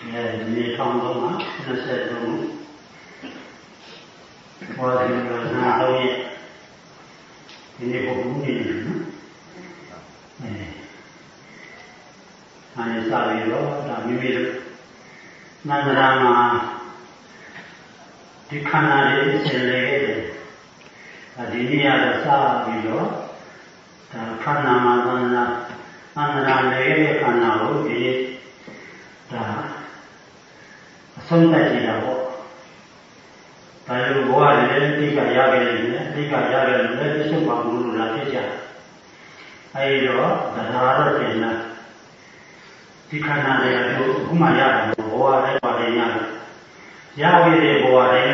နေထောင်တော့မှာ23ဟောဒီနာတော့ရဲ့ဒီနေ့ဘုံနေတယ်နော်အဲဒီစာပြီးတော့ဒါမိမိတို့နန္ဒရာမှာဒီခန္ဓာလေးဆင်လေခဲ့တယ်ဒီနေ့ကတော့စာပြီးတော့ဒါခန္ဓာမှာသန္တာအန္တရာလေးရဲ့ခန္ဓာကိုဒီဒါအဆုံးသတ်ကြည့်တာပေါ့ဒါလိုဘဝလည်းအဓိကရခဲ့တယ်အဓိကရခဲ့တယ်လည်းပြည့်စုံပါမှုလို့လာဖြစ်ကြအဲဒီတော့ဒါတော့ပြင်လာဒီခန္ဓာတွေကတို့အခုမှရတယ်ဘဝလည်းပါတယ်ရတယ်ရခဲ့တဲ့ဘဝလည်း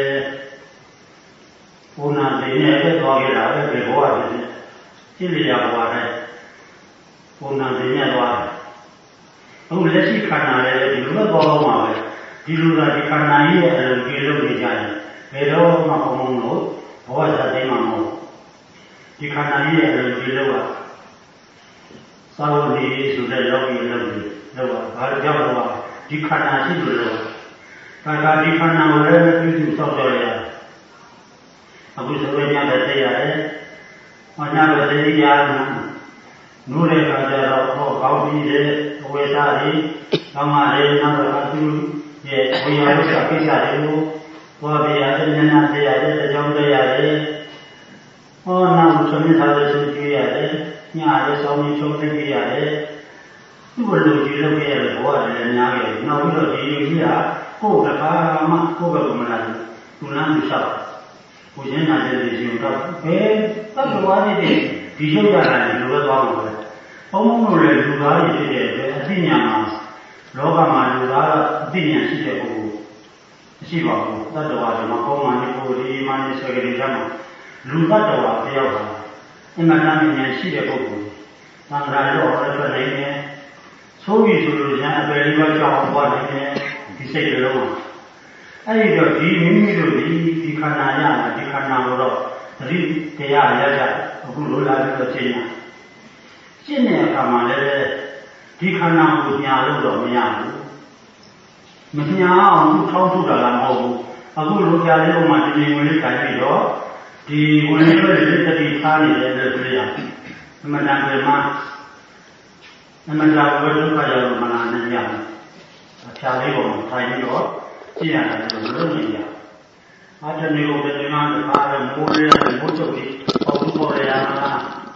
ဘုနာတင်နဲ့ပဲသွားခဲ့တာပဲဒီဘဝလည်းကြည့်ရဘဝလည်းဘုနာတင်နဲ့သွားတယ်အခုလက်ရှိခန္ဓာလည်းဒီလိုပဲသွားတော့မှာပဲဒီလိုသာဒီခန္ဓာကြီးရဲ့အလုံးကြီးလုံးနေကြတယ်ဘယ်တော့မှဘုံဘုံလို့ဘဝဇာတိမှာမဟုတ်ဒီခန္ဓာကြီးရဲ့အလုံးကြီးလုံးကသာဝတိဆိုတဲ့လောကီလုံးကြီးလုံးကဘာကြောင့်လဲဒီခန္ဓာရှိလို့လို့ဒါကဒီခန္ဓာကိုလည်းပြုစုစောင့်ကြရအခုဆိုရင်ညတဲ့ရတယ်။ညတဲ့တရားနိုးတဲ့ခါကျတော့ဟောကောင်းပြီးတဲ့အဝေဒကြီးကောင်းပါလေနောက်တော့သူရဲ့ဝိညာဉ်ဥစ္စာကိစ္စတွေကိုသွားပြရတယ်ဉာဏ်တရားတွေအကြောင်းတရားတွေဟောနောက်သမီးသားတွေဆိုကြည့်ရတယ်ညလည်းစောင်းပြီးချုံသိကြရတယ်သူ့ဘလိုကြည့်လို့ရတဲ့ဘဝတွေလည်းများခဲ့နောက်ပြီးတော့ဒီလူကြီးကကိုယ်တခါမှကိုယ့်ဘက်ကမလာဘူးသူလမ်းသူလျှောက်ကိုရင်းနာတဲ့လူကြီးတော့ဘယ်သတ္တဝါတွေဒီရုပ်ရတာလည်းလိုပဲသွားမှာပဲဘုံဘုံလိုလည်းလူသားတွေဖြစ်တဲ့အတွက်အသိဉာဏ်မှာလောကမှာလူသားအသိဉာဏ်ရှိတဲ့ပုဂ္ဂိုလ်မရှိပါဘူးသတ္တဝါတွေမှာကောင်းမှနေကိုဒီမှနေဆွဲကြတယ်ကြောင့်လူသတ္တဝါတယောက်ဟာအမှန်တမ်းဉာဏ်ရှိတဲ့ပုဂ္ဂိုလ်သံဃာတော်ဟောထွက်နိုင်တယ်ဆိုပြီးဆိုလို့ညာအပယ်လေးပါးကြောက်အောင်သွားနိုင်တယ်ဒီစိတ်လုံးမှာအဲ့ဒီတော့ဒီမိမိတို့ဒီခန္ဓာရမှာဒီခန္ဓာကိုတော့သတိတရားရကြအခုလိုလာပြီးတော့ချိန်ရရှင်းတဲ့အခါမှာလည်းဒီခန္ဓာကိုညာလို့တော့မရဘူးမညာအောင်သူထောင်းထုတ်တာလည်းမဟုတ်ဘူးအခုလိုကြာလေးတော့မှဒီဝင်လေးခိုင်းပြီးတော့ဒီဝင်လေးပဲလက်တတိထားနေတယ်လို့ဆိုရအမှန်တန်ပြန်မှာအမှန်တန်ဘယ်လိုခါရလို့မနာနဲ့ရဘူးအဖြာလေးပေါ်မှာထိုင်ပြီးတော့ကြည့်ရတယ်လို့လုပ်နေရအားတမျိုးတည်းမှာတစ်ခါတော့မိုးလေးမိုးချုပ်ပြီးပေါ့ဘူးပေါ်ရမှာ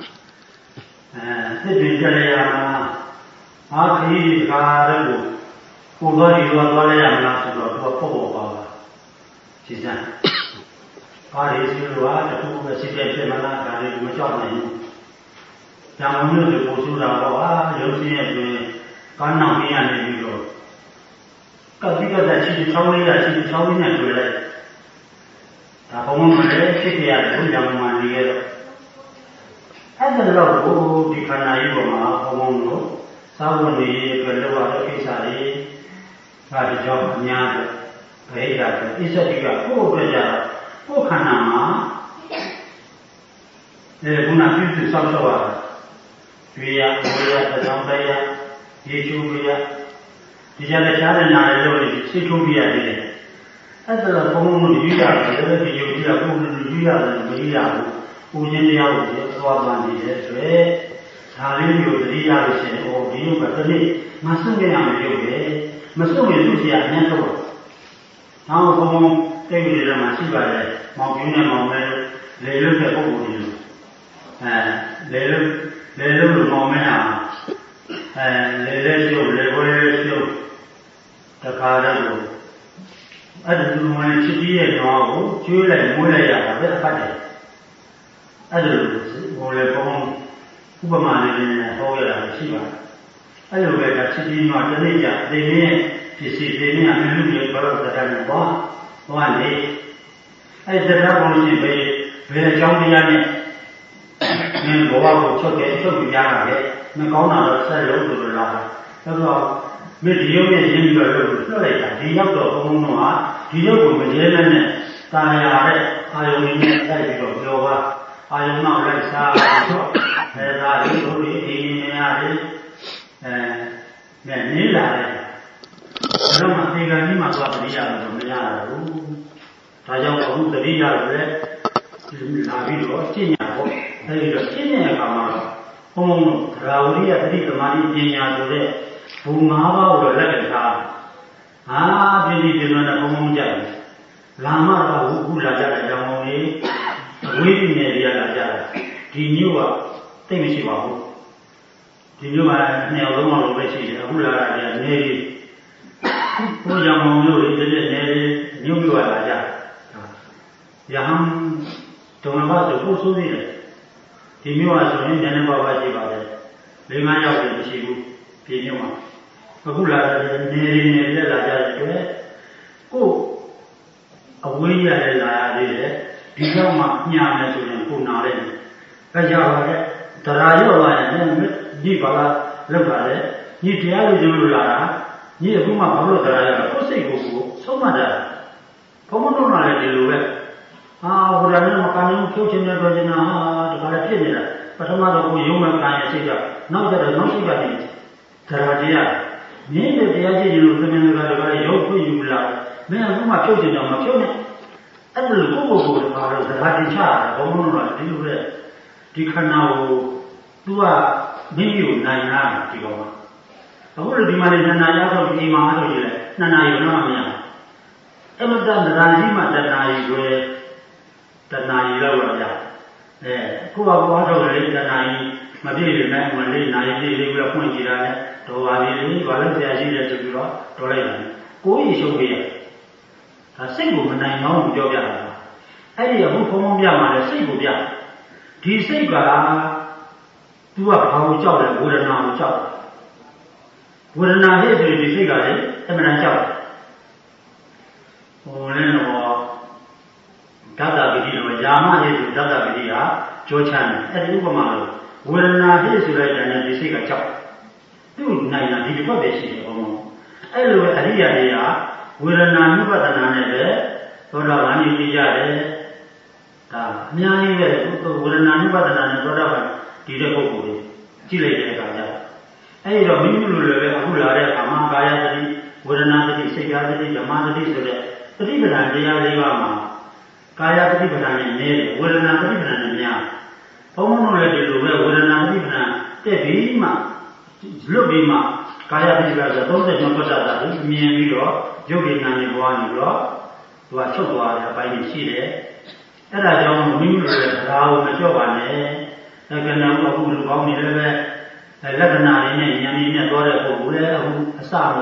စစ်ပင်ကြရမှာအားခီးခါတော့ကိုတော်ဒီလိုသွားလိုက်ရမလားဆိုတော့သူကပေါ့ပေါ့ပါပါရှင်းစမ်းဘာလို့စီလို့တခုပဲစစ်တဲ့ဖြစ်မလားဒါလေးမကြောက်နိုင်ဘူး။ဒါမှမဟုတ်ပို့ဆိုတာတော့ရုပ်ရှင်ရဲ့အတွင်းကန်းနောက်ပြရနေပြီးတော့ကတိကတရှိချောင်းလေးရရှိချောင်းလေးနဲ့တွေ့လိုက်ဒါဘုံမလည်းဖြစ်ကြရတယ်ဘုရားမှနေရတော့အဲ့ဒါတော့ဒီခန္ဓာကြီးပေါ်မှာဘုံလို့သာဝတိအတွက်လောက်ရတဲ့ကိစ္စတွေဒါကြောင့်အများကြီးဗိဓာပဲအစ္စတိကကိုယ့်အတွက်ကြကိုယ်ခန္ဓာမှာခုနပြုစုစောင့်ရှောက်ရတာကျွေးရဝေးရတောင်းတရရေချိုးပြရဒီကြတဲ့ရှားတဲ့နာရီလို့စိတ်ထုတ်ပြရတယ်အဲ့ဒါတော့ဘုံဘုံယူရတယ်ဒီယူကြည့်ရကိုယ်ယူရတယ်မယူရဘူးကိုရင်းတရားကိုသွားမှနေတယ်ဆိုရဲဒါလေးကိုသတိရလို့ရှိရင်ဒီလိုပဲတစ်နေ့မစွန့်ရအောင်လုပ်တယ်မစွန့်ရင်သူ့စီကအများဆုံးနောက်ဘုံဘုံတိတ်ပြီးတော့မှရှိပါတယ်မောင်ပြင်းနဲ့မောင်မဲလေလွတ်တဲ့ပုံပုံကြီးလေလွတ်လို့မောင်မဲဟာလေရှုပ်လေခွဲရှုပ်တခါတော့အဲ့ဒီလူဝင်ချစ်ကြီးရဲ့ဓမ္မကိုကျွေးလိုက်မွေးလိုက်ရတာပဲအဖတ်တယ်အဲ့ဒီဟိုလေဘုံဥပမာလေးနဲ့ဟောရတာရှိပါတယ်အဲ့လိုပဲကချစ်ကြီးမှာတနေ့ကျဒီနေ့ပစ္စည်းဒီနေ့အမှုတွေဘာလို့တတ်တယ်ပေါ့ဟောလေအဲ့ဒါတော့ဘုန်းကြီးပဲဘယ်အကြောင်းတရားနဲ့မင်းဘဝကိုချုပ်ပြရတာလေမကောင်းတာတော့ဆက်လို့ဆိုလို့လားဆိုတော့မင်းဒီရုပ်နဲ့ရင်းပြီးတော့လွတ်လိုက်တာဒီရောက်တော့ဘုံဘုံတော့ဒီရုပ်ကိုမရဲနဲ့တာယာတဲ့အာယုန်နဲ့တိုက်ပြီးတော့ပြောပါအာယုန်နောက်လိုက်စားတော့အဲဒါဒီလိုဒီနေရာလေးနဲ့နေလာတယ်တော့မှသေကံကြီးမှာသွားတတိယလို့မရဘူးဒါကြောင့်အခုတတိယလည်းလာပြီးတော့ရှင်းရပေါ့အဲဒီတော့ရှင်းတဲ့အခါမှာဘုံဘုံတို့သရာဝရိယတတိသမာဓိပညာဆိုတဲ့ဘုံ၅ပါးကိုလက်ခံထားပြည့်ပြည့်စုံစုံနဲ့ဘုံဘုံကြိုက်လာမှတော့ခုလာကြတဲ့ကြောင့်ဘုံလေးဝိပင်းနေရလာကြတယ်ဒီမျိုးကသိမရှိပါဘူးဒီမျိုးကနှစ်ယောက်လုံးအောင်ပဲရှိတယ်အခုလာတာလည်းနေပြီးဘုရားမောင်တို့ဒီတဲ့နေမျိုးမျိုးလာကြရဟန်းတုံးဘာဆိုဖို့ဆိုသေးတယ်ဒီမျိုးကဆိုရင်နည်းနည်းပါးပါးရှိပါတယ်၄-၅ ယောက်လည်းမရှိဘူးဒီမျိုးမှာအခုလာတယ်နေလက်လာကြတဲ့အတွက်ကိုအဝေးရလည်းလာရသေးတယ်ဒီတော့မှညမယ်ဆိုရင်ကိုနားတယ်အဲကြောင့်လည်းတရားရောလာရင်ဒီဘာလာလောက်လာတယ်ဒီတရားလိုကျလို့လာတာဒီအခုမှဘာလို့တရားရလဲကိုယ်စိတ်ကိုဆုံးမတာဘုံမတော်လာတယ်ဒီလိုပဲဘုရားနဲ့မကန်ရင်ဖြုတ်ချင်တဲ့တော့ကျင်တာတခါလည်းဖြစ်နေတာပထမတော့ကိုယုံမှကန်ရစိတ်ကနောက်ကျတော့နောက်စိတ်ကနေတရားတရားမင်းတို့တရားကြည့်ရင်လို့သမင်တွေကလည်းရုပ်ခွင့်ယူလာမင်းအခုမှဖြုတ်ချင်တော့မဖြုတ်နဲ့အဲ့လိုကိုယ်ဘာလို့တရားတင်ချတာဘုံမတော်လာဒီလိုပဲဒီခန္ဓာကိုသူကမိမိကိုနိုင်လာဒီကောင်ကအခုလိုဒီမှာနေနှစ်နာရီတော့ဒီမှာလို့ရှိတယ်နှစ်နာရီတော့မရဘူးအဲ့လိုတန်ရာကြီးမှတဏှာကြီးကိုတဏှာကြီးလောက်ရကိုကဘောတော့လေတဏှာကြီးမပြည့်ရင်လည်းမလေးနာရီပြည့်လေးပြီးတော့ဖွင့်ကြည့်တာနဲ့တော်ပါလေဘာလို့ဆရာရှိတယ်ဆိုပြီးတော့တော်လိုက်တယ်ကိုယ်ကြီးရှုပ်ပြရဒါစိတ်ကိုမနိုင်အောင်ပြောပြတာအဲ့ဒီအခုဖုံဖုံပြမှာလေစိတ်ကိုပြဒီစိတ်ကသူကဘာကိုကြောက်လဲဝေဒနာကိုကြောက်ဝေဒနာရဲ့ဆိုရင်ဒီစိတ်ကလေအမှန်တန်ကြောက်လည်းတော့ဓာတပတိတော့ယာမရဲ့ဆိုဓာတပတိကကြောချမ်းတယ်အဲ့ဒီဥပမာလို့ဝေဒနာရဲ့ဆိုလိုက်တဲ့ဒီစိတ်ကကြောက်သူ့နိုင်တာဒီတစ်ပတ်ပဲရှိတယ်ဘုံဘုံအဲ့လိုပဲအရိယာတွေကဝေဒနာနုပဒနာနဲ့ပဲသောတာပန်ကြီးကြည့်ကြတယ်ဒါအများကြီးပဲဝေဒနာနုပဒနာနဲ့သောတာပန်ဒီတဲ့ပုဂ္ဂိုလ်တွေကြည့်လိုက်တဲ့အခါကျအဲ့ဒီတော့မိမိလိုလည်းပဲအခုလာတဲ့အခါမှာကာယသတိဝေဒနာသတိစိတ်ဓာတ်သတိဓမ္မသတိဆိုတဲ့သတိပဋ္ဌာန်တရား၄ပါးမှာကာယသတိပဋ္ဌာန်နဲ့နည်းတယ်ဝေဒနာသတိပဋ္ဌာန်နဲ့များဘုံဘုံတို့လည်းဒီလိုပဲဝေဒနာသတိပဋ္ဌာန်တက်ပြီးမှလွတ်ပြီးမှကာယသတိပဋ္ဌာန်ဆို30ကျော်ပဋ္ဌာတာကိုမြင်ပြီးတော့ယုတ်ဉာဏ်နဲ့ပွားနေတော့သူကချုပ်သွားတဲ့အပိုင်းကြီးရှိတယ်အဲ့ဒါကြောင့်မိမိတို့လည်းဒါကိုမကြောက်ပါနဲ့လက္ခဏာကအခုလူကောင်းနေလည်းပဲလက္ခဏာတွေနဲ့ဉာဏ်ကြီးနဲ့သွားတဲ့ပုဂ္ဂိုလ်လည်းအခုအစလို့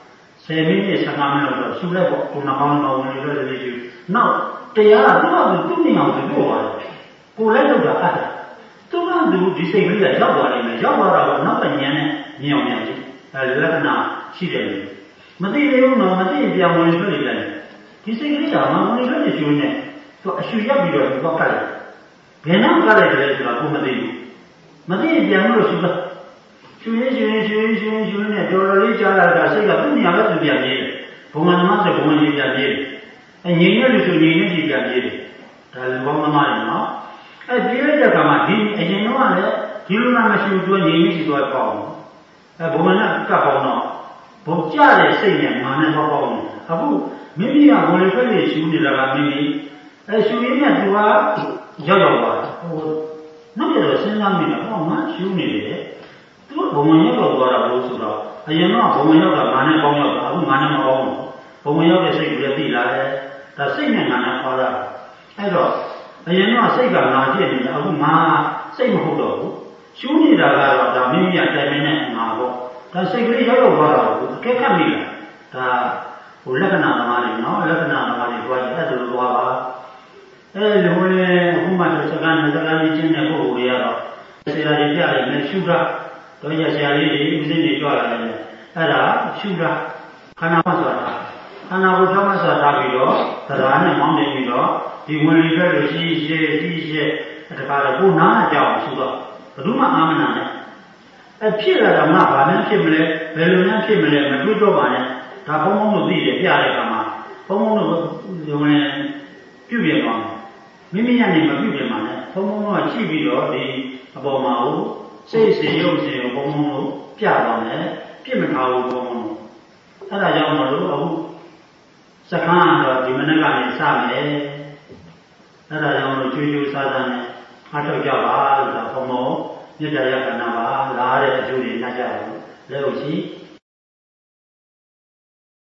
10မိနစ်15မိနစ်တော့ရှုလိုက်ပေါ့ကိုယ်နှောင်းတော်ဝင်လို့လည်းရှုနောက်တရားကသူ့နေအောင်ပြောပါတယ်ကိုယ်လည်းလုပ်တာအဲ့ဒါသူကဒီစိတ်ကလေးကရောက်သွားနိုင်မယ်ရောက်သွားတော့နောက်ကဉာဏ်နဲ့မြင်အောင်မြင်ကြည့်လက္ခဏာရှိတယ်မသိသေးဘူးနော်မသိပြန်ဝင်ထွက်နေတယ်ဒီစိတ်ကလေးကမဝင်ထွက်နေရှုနေသူအရှုရပ်ပြီးတော့သူကတ်လိုက်ဘယ်နောက်ကတ်လိုက်တယ်ဆိုတော့ကိုမသိဘူးမသိပြန်လို့ရှုတာရှုရင်းနဲ့တော်တော်လေးကြားလာတာစိတ်ကသူ့နေရာပဲသူပြန်ပြေးတယ်ဘုံမနမဆိုဘုံမကြီးပြန်ပြေးတယ်ငြိမ်ရလို့ဆိုငြိမ်နေကြီးပြန်ပြေးတယ်ဒါလူပေါင်းမမတယ်နော်ပြေးလိုက်တဲ့အခါမှာဒီအရင်တော့လည်းဒီလိုမှမရှိဘူးသူငြိမ်နေကြီးသွားပေါ့ဘုံမနကပ်ပေါင်းတော့ဘုံကြတဲ့စိတ်နဲ့မာနဲ့ပေါ့ပေါ့အခုမိမိကဘုံလေးဖက်လေးရှုနေတာကမိမိရှုရင်းနဲ့သူကရောက်သွားတာနောက်ကျတော့စဉ်းစားမိတယ်ဟောငါရှုနေတယ်သူကဘုံမရောက်သွားတာလို့ဆိုတော့အရင်ကဘုံမရောက်တာငါနဲ့ပေါင်းရောက်တာအခုငါနဲ့မပေါင်းဘူးဘုံမရောက်တဲ့စိတ်ကိုလည်းသိလာတယ်ဒါစိတ်နဲ့ငါနဲ့ခေါ်တာအဲ့တော့အရင်ကစိတ်ကငါဖြစ်နေတယ်အခုငါစိတ်မဟုတ်တော့ဘူးရှုနေတာကတော့ဒါမိမိကတိုင်မင်းနဲ့ငါပေါ့ဒါစိတ်ကလေးရောက်သွားတာကိုအကဲခတ်မိတာဒါလက္ခဏာသမားတွေနော်လက္ခဏာသမားတွေတွားရင်အဲ့ဒါလိုသွားပါလိုလေအခုမှစကားနဲ့ချင်းတဲ့ပုဂ္ဂိုလ်တွေကတော့ဆရာတွေကြားတယ်နဲ့ရှုတာတော့ရဆရာလေးတွေဦးစင်းတွေကြွလာတယ်အဲ့ဒါရှုတာခန္ဓာမဆိုတာခန္ဓာကိုဖြောင်းမဆိုတာပြီးတော့တရားနဲ့မောင်းနေပြီးတော့ဒီဝင်လေပဲလို့ရှိတခါတော့ကိုနားကြောင်ရှုတော့ဘယ်သူမှအာမနာနဲ့ဖြစ်လာတာမှဘာနဲ့ဖြစ်မလဲဘယ်လိုနဲ့ဖြစ်မလဲမတွေးတော့ပါနဲ့ဒါဘုံဘုံတို့သိတယ်ပြတဲ့အခါမှာဘုံဘုံတို့ဝင်ပြုပြင်သွားမယ်မိမိကနေမပြုပြင်ပါနဲ့ဘုံဘုံတို့ကရှိပြီးတော့ဒီအပေါ်မှာကိုစိတ်စေရုပ်စေကိုဘုံဘုံတို့ပြသွားမယ်ပြစ်မထားဘူးဘုံဘုံတို့အဲ့ဒါကြောင့်မလို့အခုစခန်းတော့ဒီမနေ့ကနေစမယ်အဲ့ဒါကြောင့်မလို့ကျွေးကျွေးစားစားနဲ့အားထုတ်ကြပါလို့ဘုံမောမြတ်တရားခန္ဓာပါလာတဲ့အကျိုးတွေနှက်ကြပါလို့လက်ဟုတ်ရှိ